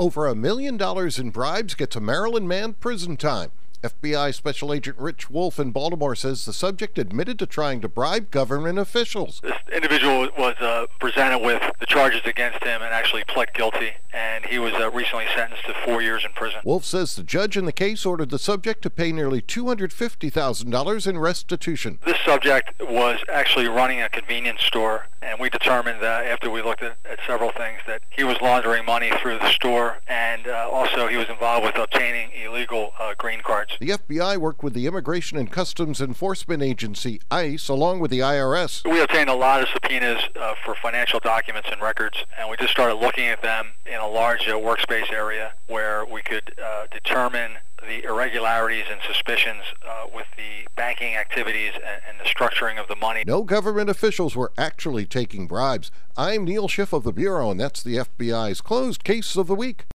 Over $1 million in bribes gets a Maryland man prison time. FBI Special Agent Rich Wolf in Baltimore says the subject admitted to trying to bribe government officials. This individual was presented with the charges against him and actually pled guilty, and he was recently sentenced to 4 years in prison. Wolf says the judge in the case ordered the subject to pay nearly $250,000 in restitution. This subject was actually running a convenience store, and we determined that after we looked at several things that he was laundering money through the store, and also he was involved with obtaining illegal green cards. The FBI worked with the Immigration and Customs Enforcement Agency, ICE, along with the IRS. We obtained a lot of subpoenas for financial documents and records, and we just started looking at them in a large workspace area where we could determine the irregularities and suspicions with the banking activities and the structuring of the money. No government officials were actually taking bribes. I'm Neil Schiff of the Bureau, and that's the FBI's Closed Case of the Week.